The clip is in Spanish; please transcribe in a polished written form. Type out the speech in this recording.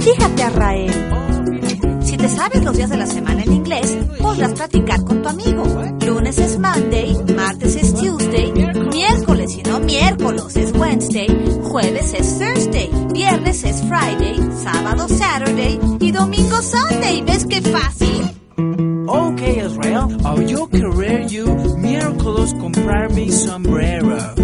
Fíjate, Arrael. Si te sabes los días de la semana en inglés, podrás practicar con tu amigo. Lunes es Monday, martes es Tuesday, miércoles y no miércoles es Wednesday, jueves es Thursday, viernes es Friday, sábado Saturday y domingo Sunday. ¿Ves qué fácil? Okay, Israel, yo querer you miércoles comprar mi sombrero.